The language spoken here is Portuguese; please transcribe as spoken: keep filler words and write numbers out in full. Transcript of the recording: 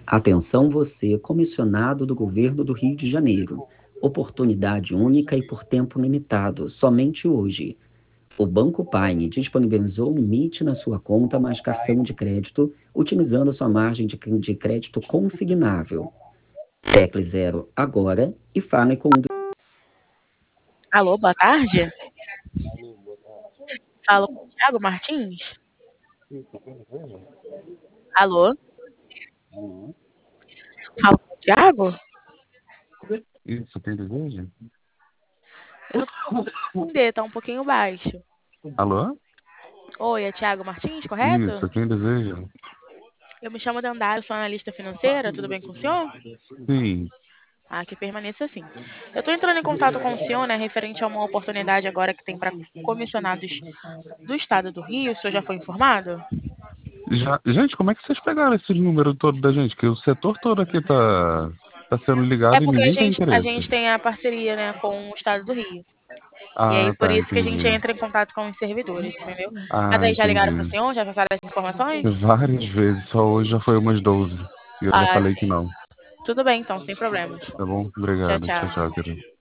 Atenção você, comissionado do Governo do Rio de Janeiro. Oportunidade única e por tempo limitado, somente hoje. O Banco Paine disponibilizou um limite na sua conta mais cartão de crédito, utilizando sua margem de de crédito consignável. Tecle zero agora e fale com um. Alô, boa tarde. Alô, boa tarde. Falo com o Thiago Martins. Isso, quem deseja? Alô, Alô. falo com o Thiago. Isso, quem deseja? Eu não consigo entender, tá um pouquinho baixo. Alô? Oi, é Thiago Martins, correto? Isso, quem deseja? Eu me chamo Dandara, sou analista financeira, tudo bem com o senhor? Sim. Ah, que permaneça assim. Eu estou entrando em contato com o senhor, né, referente a uma oportunidade agora que tem para comissionados do estado do Rio. O senhor já foi informado? Já, gente, como é que vocês pegaram esse número todo da gente? Que o setor todo aqui tá, tá sendo É ligado e porque a ninguém tem gente, a interesse. gente tem a parceria, né, com o estado do Rio. E aí, Ah, por tá, isso que a gente entendi. entra em contato com os servidores, entendeu? Mas Ah, aí já ligaram para o entendi. senhor? Já passaram as informações? Várias vezes, só hoje já foi umas doze. E eu já Ah, falei que sim. não. Tudo bem, então, sem problemas. Tá bom? Tchau, Obrigado. Tchau, tchau. tchau, querido.